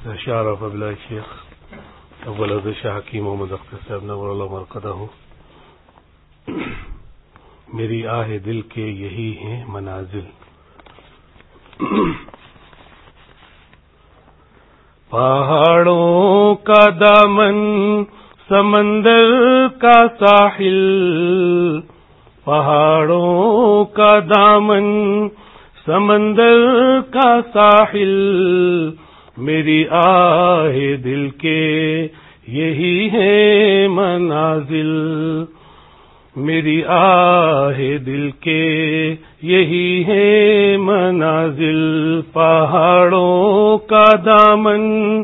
اشعار فضیلہ شیخ اول حضرت شاہ حکیم محمد اختر صاحب نور اللہ مرقدہ ہو. میری آہ دل کے یہی ہیں منازل. پہاڑوں کا دامن سمندر کا ساحل، پہاڑوں کا دامن سمندر کا ساحل، میری آہ دل کے یہی ہے منازل. میری آہ دل کے یہی ہے منازل. پہاڑوں کا دامن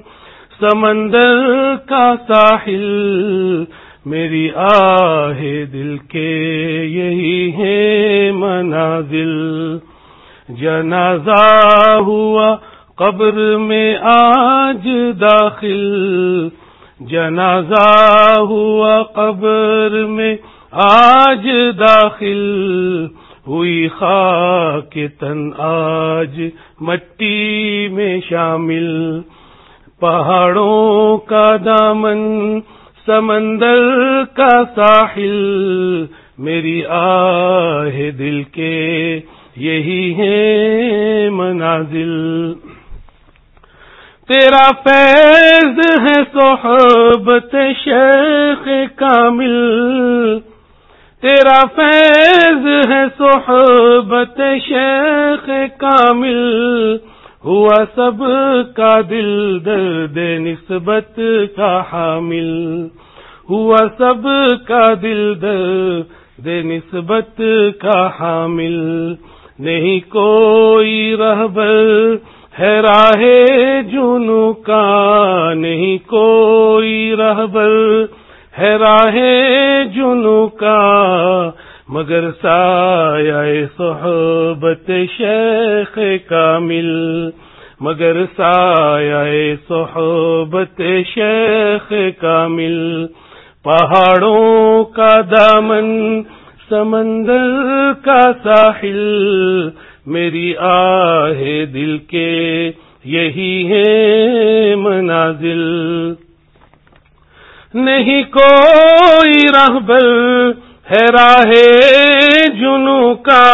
سمندر کا ساحل، میری آہ دل کے یہی ہے منازل. جنازہ ہوا قبر میں آج داخل، جنازہ ہوا قبر میں آج داخل، ہوئی خاک تن آج مٹی میں شامل. پہاڑوں کا دامن سمندر کا ساحل، میری آہ دل کے یہی ہے منازل. تیرا فیض ہے صحبت شیخ کامل، تیرا فیض ہے صحبت شیخ کامل، ہوا سب کا دل درد نسبت کا حامل، ہوا سب کا دل درد نسبت کا حامل. نہیں کوئی رہبر ہے راہ جنوں کا، نہیں کوئی رہبر ہے راہ جنوں کا، مگر سایہ صحبت شیخ کامل، مگر سایہ صحبت شیخ کامل. پہاڑوں کا دامن سمندر کا ساحل، میری آہ دل کے یہی ہے منازل. نہیں کوئی رہبر ہے راہ جنوں کا،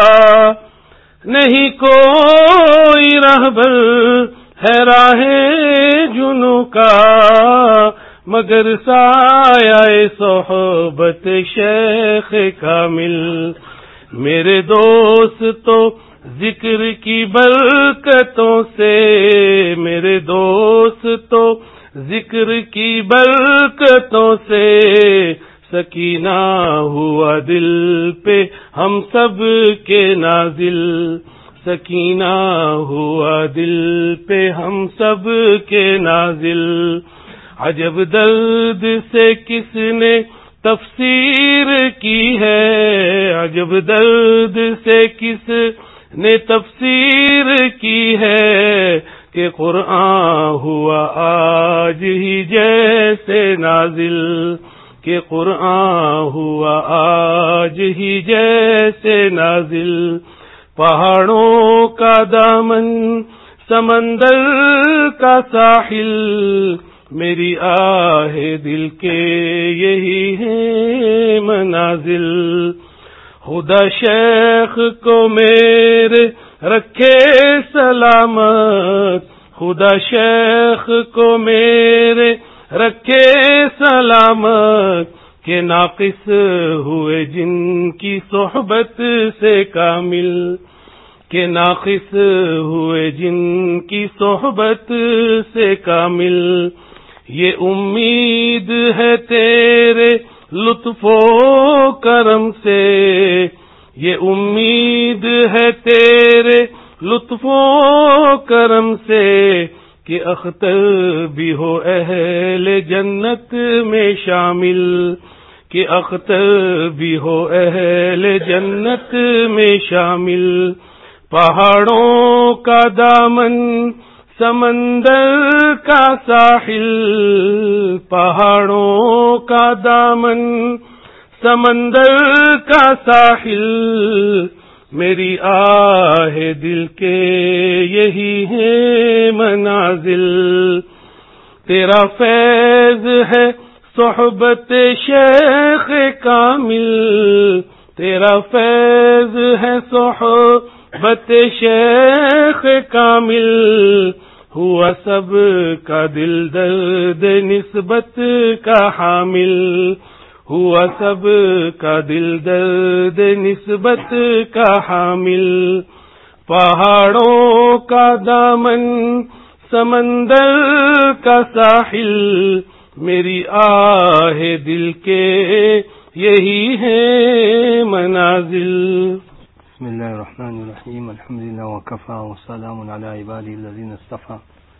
نہیں کوئی رہبر ہے راہ جنوں کا، مگر سایہ صحبت شیخ کامل. میرے دوست تو ذکر کی برکتوں سے، میرے دوست تو ذکر کی برکتوں سے، سکینہ ہوا دل پہ ہم سب کے نازل، سکینہ ہوا دل پہ ہم سب کے نازل. عجب درد سے کس نے تفسیر کی ہے، عجب درد سے کس نے تفسیر کی ہے، کہ قرآن ہوا آج ہی جیسے نازل، کہ قرآن ہوا آج ہی جیسے نازل. پہاڑوں کا دامن سمندر کا ساحل، میری آہ دل کے یہی ہے منازل. خدا شیخ کو میرے رکھے سلامت، خدا شیخ کو میرے رکھے سلامت، کہ ناقص ہوئے جن کی صحبت سے کامل، کہ ناقص ہوئے جن کی صحبت سے کامل. یہ امید ہے تیرے لطف و کرم سے، یہ امید ہے تیرے لطف و کرم سے، کہ اختر بھی ہو اہل جنت میں شامل، کہ اختر بھی ہو اہل جنت میں شامل. پہاڑوں کا دامن سمندر کا ساحل، پہاڑوں کا دامن سمندر کا ساحل، मेरी आह दिल के यही है मनाजिल, तेरा फैज है सोहबत शेख कामिल, तेरा फैज है सोहबत शेख कामिल, हुआ सब का दिल दर्द निस्बत का हामिल, हुआ सब का दिल दर्द निस्बत का हामिल, पहाड़ों का दामन समंदर का साहिल, मेरी आह दिल के यही है मनाजिल। बिस्मिल्लाहिर्रहमानिर्रहीम, अल्हम्दुलिल्लाह व कफ़ा व सलामुन अला इबादिल्लज़ीना इस्तफ़ा।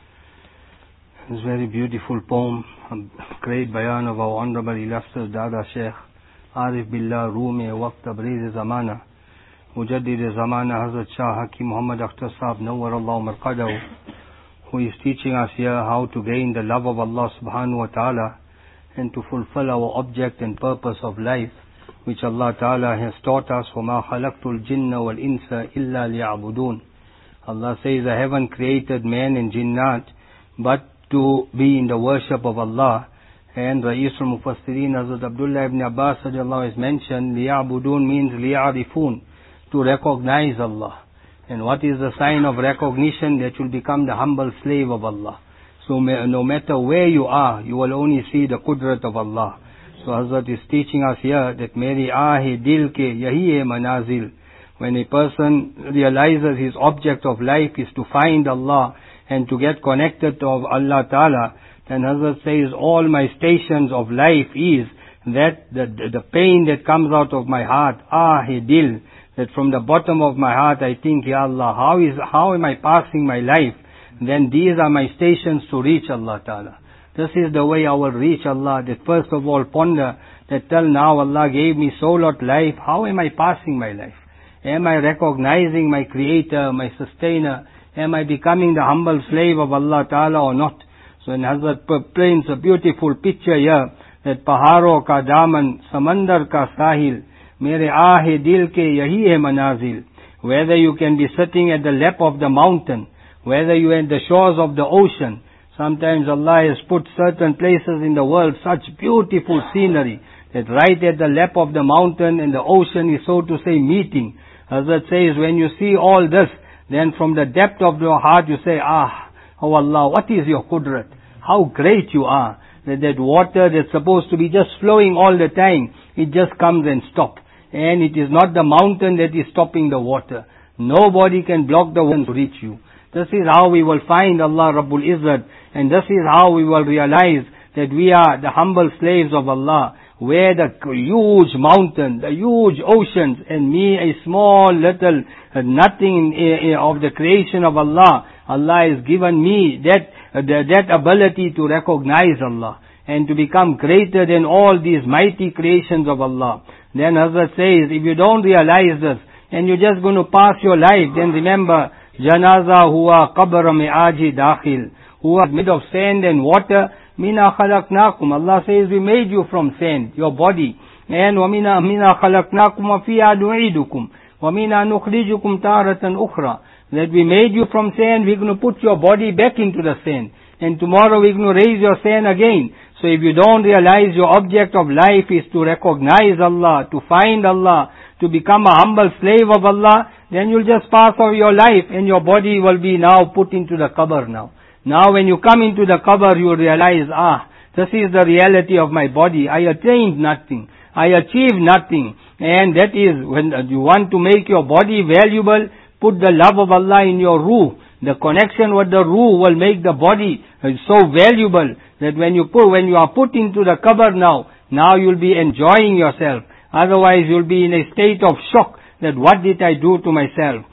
This very beautiful poem, a great bayan of our honorable illustrious Dada Sheikh Arif Billah Rumi Waqt Tabriz Zamana, Mujaddid Zamana Hazrat Shah Hakim Muhammad Akhtar Sahab Nawwarallahu Marqadahu, who is teaching us here how to gain the love of Allah subhanahu wa ta'ala and to fulfill our object and purpose of life, which Allah ta'ala has taught us, وَمَا خَلَقْتُ الْجِنَّ وَالْإِنسَ إِلَّا لِيَعْبُدُونَ. Allah says, I haven't created man and jinnat but to be in the worship of Allah. And Ra'isul Mufassirin Hazrat Abdullah ibn Abbas radiallahu has mentioned, liya'budun means liya'rifun, to recognize Allah. And what is the sign of recognition? That you'll become the humble slave of Allah. So no matter where you are, you will only see the qudrat of Allah. So Hazrat is teaching us here that meri aahe dil ke yahi hai manazil. When a person realizes his object of life is to find Allah and to get connected to Allah Ta'ala, then Hazrat says, all my stations of life is that the pain that comes out of my heart, dil, that from the bottom of my heart I think, Ya Allah, how am I passing my life? Then these are my stations to reach Allah Ta'ala. This is the way I will reach Allah, that first of all ponder that till now Allah gave me so lot life, how am I passing my life? Am I recognizing my Creator, my Sustainer? Am I becoming the humble slave of Allah Ta'ala or not? So in Hazrat paints a beautiful picture here, that paharo ka daman, samandar ka sahil, mere aahe dil ke yahi hai manazil. Whether you can be sitting at the lap of the mountain, whether you are at the shores of the ocean. Sometimes Allah has put certain places in the world, such beautiful scenery, that right at the lap of the mountain and the ocean is, so to say, meeting. Hazrat says, when you see all this, then from the depth of your heart you say, oh Allah, what is your qudrat? How great you are. That water that's supposed to be just flowing all the time, it just comes and stops. And it is not the mountain that is stopping the water. Nobody can block the water to reach you. This is how we will find Allah Rabbul Izzat, and this is how we will realize that we are the humble slaves of Allah, where the huge mountain, the huge oceans, and me a small little nothing of the creation of Allah. Allah has given me that ability to recognize Allah and to become greater than all these mighty creations of Allah. Then Hazrat says, if you don't realize this and you're just going to pass your life, then remember, janaza huwa qabr mein aaji dakhil, who are made of sand and water. Mina khalaqnakum. Allah says, we made you from sand, your body. And mina khalaqnakum wa fiha nu'idukum wa mina nukhrijukum taratan ukhra. That we made you from sand, we're going to put your body back into the sand. And tomorrow we're going to raise your sand again. So if you don't realize your object of life is to recognize Allah, to find Allah, to become a humble slave of Allah, then you'll just pass over your life and your body will be now put into the qabr now. Now when you come into the qabr, you realize, this is the reality of my body. I attained nothing. I achieved nothing. And that is, when you want to make your body valuable, put the love of Allah in your ruh. The connection with the ruh will make the body so valuable that when you are put into the qabr now you'll be enjoying yourself. Otherwise you'll be in a state of shock that what did I do to myself?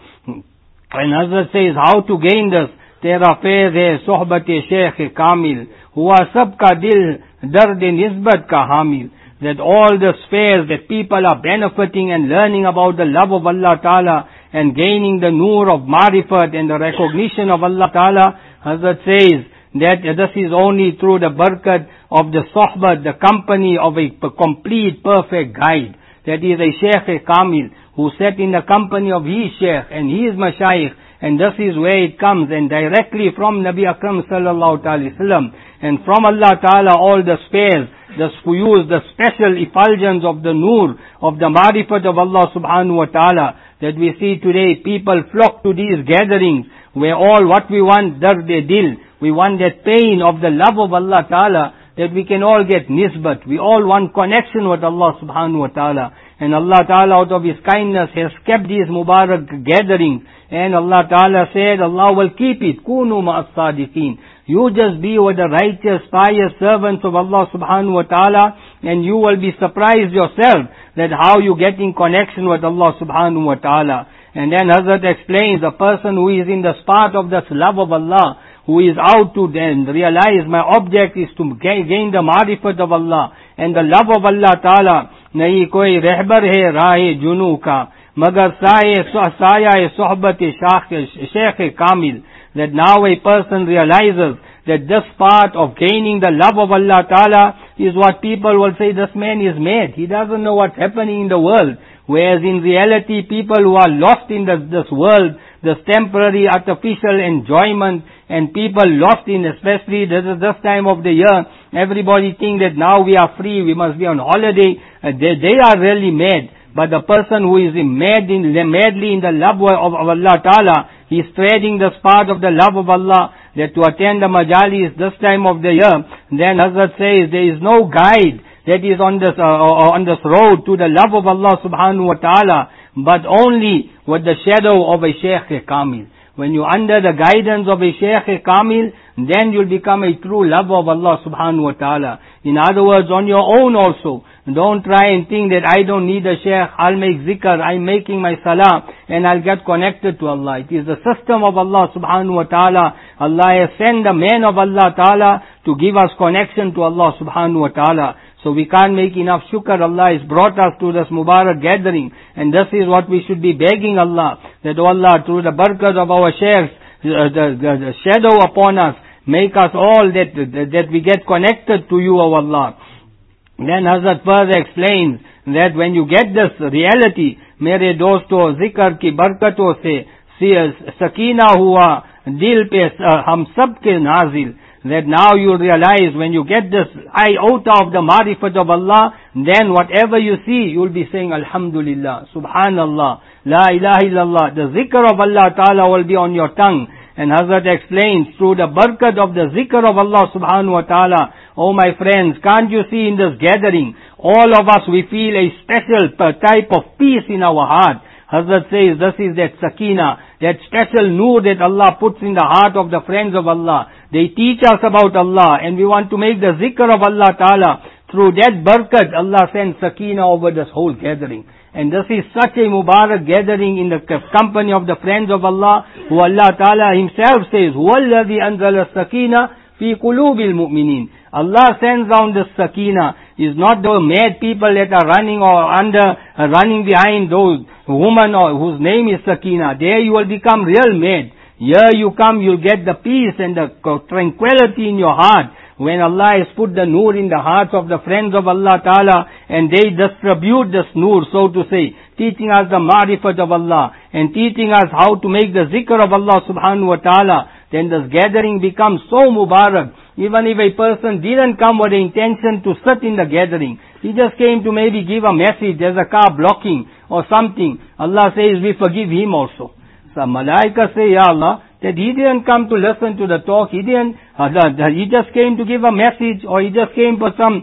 And Hazrat says, how to gain this? Tera faiz hai sohbat-e sheikh kamil, hua sab ka dil dard-e nisbat ka hamil. That all the spheres that people are benefiting and learning about the love of Allah Ta'ala and gaining the nur of marifat and the recognition of Allah Ta'ala, Hazrat says that this is only through the barakat of the sohbat, the company of a complete, perfect guide. that is a Shaykh Kamil, who sat in the company of his Shaykh and his Mashayikh, and this is where it comes, and directly from Nabi Akram sallallahu alaihi wasallam, and from Allah Ta'ala all the spares, the fuyuz, the special effulgence of the nur, of the marifat of Allah subhanahu wa ta'ala, that we see today. People flock to these gatherings, where all what we want, dar de dil, we want that pain of the love of Allah Ta'ala, that we can all get nisbat. We all want connection with Allah subhanahu wa ta'ala. And Allah Ta'ala out of His kindness has kept these Mubarak gatherings. And Allah Ta'ala said, Allah will keep it. Kunu ma'as sadiqeen. You just be with the righteous, pious servants of Allah subhanahu wa ta'ala, and you will be surprised yourself that how you get in connection with Allah subhanahu wa ta'ala. And then Hazrat explains, a person who is in the spot of this love of Allah, who is out to then realize my object is to gain the marifat of Allah and the love of Allah Ta'ala. Nahi koi rehbar hai rahe junu ka, magar saya sohbat Shaykh Kamil. That now a person realizes that this part of gaining the love of Allah Ta'ala is what people will say, this man is mad. He doesn't know what's happening in the world. Whereas in reality, people who are lost in this world, this temporary artificial enjoyment, and people lost in, especially this time of the year, everybody think that now we are free, we must be on holiday. They are really mad. But the person who is madly in the love of Allah Ta'ala, he is treading the path of the love of Allah, that to attend the majalis this time of the year. Then Hazrat says, there is no guide that is on this road to the love of Allah subhanahu wa ta'ala, but only with the shadow of a Shaykh Kamil. When you under the guidance of a Shaykh Kamil, then you'll become a true lover of Allah subhanahu wa ta'ala. In other words, on your own also. Don't try and think that I don't need a Shaykh, I'll make zikr, I'm making my salah, and I'll get connected to Allah. It is the system of Allah subhanahu wa ta'ala. Allah has sent the man of Allah ta'ala to give us connection to Allah subhanahu wa ta'ala. So we can't make enough shukr. Allah has brought us to this Mubarak gathering, and this is what we should be begging Allah, that Allah, through the barakat of our shaykhs, the shadow upon us, make us all that we get connected to you, O Allah. Then Hazrat further explains that when you get this reality, mere dosto, zikr ki barkaton se sakina hua dil pe hum sab ke nazil, that now you realize when you get this iota of the marifat of Allah, then whatever you see, you'll be saying Alhamdulillah, Subhanallah, La ilaha illallah. The zikr of Allah Ta'ala will be on your tongue. And Hazrat explains, through the barakat of the zikr of Allah Subhanahu wa Ta'ala, oh my friends, can't you see in this gathering, all of us, we feel a special type of peace in our heart. Hazrat says, this is that sakina, that special nur that Allah puts in the heart of the friends of Allah. They teach us about Allah, and we want to make the zikr of Allah Ta'ala. Through that barakat, Allah sends sakina over this whole gathering. And this is such a Mubarak gathering in the company of the friends of Allah, who Allah Ta'ala Himself says, وَالَّذِي أَنزَلَ السَّكِينَةَ فِي قُلُوبِ الْمُؤْمِنِينَ. Allah sends down the sakina. Is not those mad people that are running behind those women whose name is Sakina. There you will become real mad. Here you come, you'll get the peace and the tranquility in your heart. When Allah has put the nur in the hearts of the friends of Allah Ta'ala, and they distribute this nur, so to say, teaching us the marifat of Allah, and teaching us how to make the zikr of Allah Subhanahu wa Ta'ala, then this gathering becomes so Mubarak. Even if a person didn't come with the intention to sit in the gathering, he just came to maybe give a message, there's a car blocking or something, Allah says we forgive him also. So Malaika say, Ya Allah, that he didn't come to listen to the talk, he just came to give a message, or he just came for some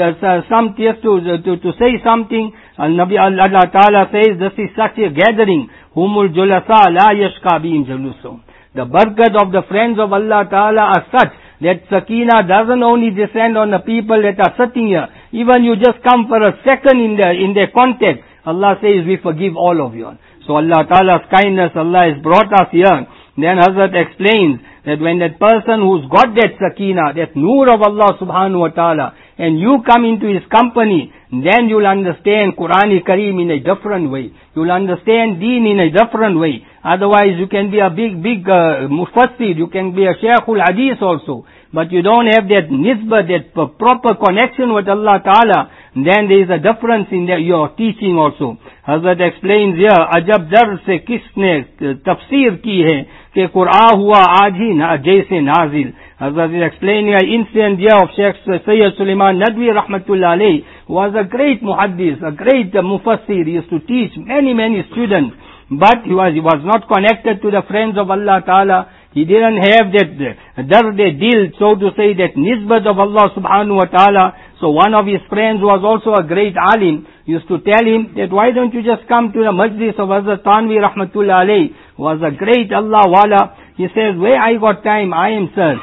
just to say something. Nabi Allah Ta'ala says, this is such a gathering, humul julasa la yashqa bihim jalusum. The barakat of the friends of Allah Ta'ala are such that sakina doesn't only descend on the people that are sitting here. Even you just come for a second in their contact, Allah says we forgive all of you. So Allah Ta'ala's kindness, Allah has brought us here. Then Hazrat explains that when that person who's got that sakina, that nur of Allah Subhanahu wa Ta'ala, and you come into his company, then you'll understand Quran-i-Kareem in a different way. You'll understand Deen in a different way. Otherwise you can be a big mufassir, you can be a Shaykhul Hadith also. But you don't have that nisbah, that proper connection with Allah Ta'ala, then there is a difference in your teaching also. Hazrat explains here, ajab dar se kisne tafsir ki hai ke Qur'an hua aaj hi jaise nazil. Hazrat is explaining an incident here of Sheikh Sayyid Sulaiman Nadwi rahmatullah alayhi, was a great muhaddis, a great mufassir. He used to teach many students, but he was not connected to the friends of Allah Ta'ala. He didn't have that dil, so to say, that nisbat of Allah subhanahu wa ta'ala. So one of his friends was also a great alim, used to tell him that why don't you just come to the majlis of Hazrat Tanvi rahmatullah alayhi, was a great Allah wala. He says, where I got time, I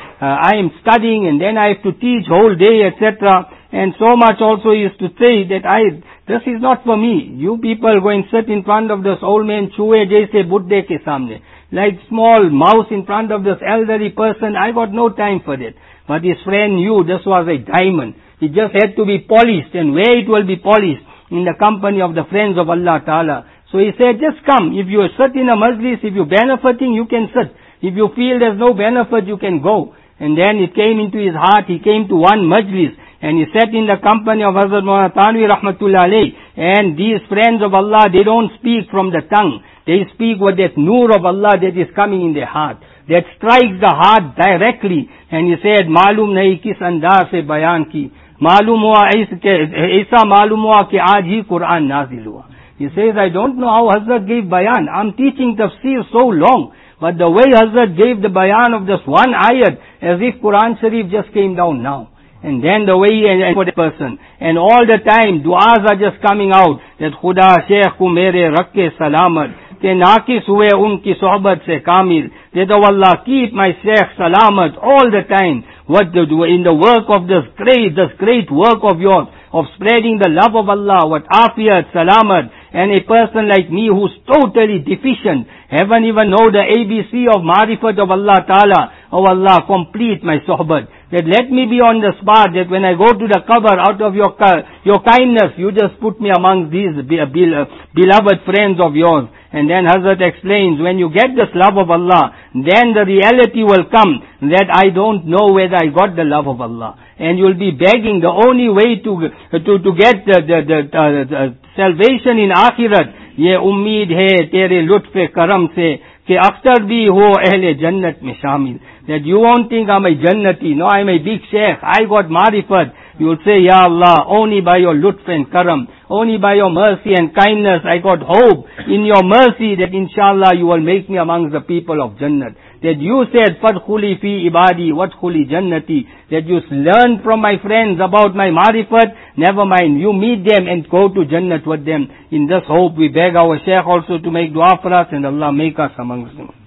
am studying and then I have to teach whole day, etc. And so much also he used to say that this is not for me. You people go and sit in front of this old man, chuhe jaise buddhe ke samne, like small mouse in front of this elderly person. I got no time for that. But his friend knew this was a diamond. It just had to be polished, and where it will be polished? In the company of the friends of Allah Ta'ala. So he said, just come. If you sit in a majlis, if you're benefiting, you can sit. If you feel there's no benefit, you can go. And then it came into his heart, he came to one majlis, and he sat in the company of Hazrat Maulana Tanvi rahmatullah alayhi. And these friends of Allah, they don't speak from the tongue. They speak with that nur of Allah that is coming in their heart, that strikes the heart directly. And he said, Malum nahi kis andaz se bayan ki. Malum hua aisa malum hua ki aaj hi Quran nazil hua. He says, I don't know how Hazrat gave bayan. I'm teaching tafsir so long, but the way Hazrat gave the bayan of this one ayat, as if Quran Sharif just came down now. And then the way for the person. And all the time, du'as are just coming out, that Khuda Sheikh ko mere rakke salamat, ke naqis hue unki sohbat se kamil, that oh Allah, keep my Sheikh salamat all the time. What to do in the work of this great work of yours, of spreading the love of Allah, what afiyat, salamat, and a person like me who's totally deficient, haven't even know the ABC of marifat of Allah Ta'ala. Oh Allah, complete my sohbat. That let me be on the spot, that when I go to the qabr, out of your kindness, you just put me amongst these beloved friends of yours. And then Hazrat explains, when you get this love of Allah, then the reality will come that I don't know whether I got the love of Allah. And you'll be begging. The only way to get the salvation in akhirat, ye ummeed hai tere lutfe karam se, ke akhtar bhi ho ahle jannat mein shamil. That you won't think I'm a jannati. No, I'm a big sheikh. I got marifat. You'll say, Ya Allah, only by your lutf and karam, only by your mercy and kindness, I got hope in your mercy that inshallah you will make me amongst the people of Jannat. That you said, Fadkhuli fi ibadi, wadkhuli jannati. That you learn from my friends about my marifat, never mind, you meet them and go to Jannat with them. In this hope we beg our Shaykh also to make dua for us, and Allah make us amongst them.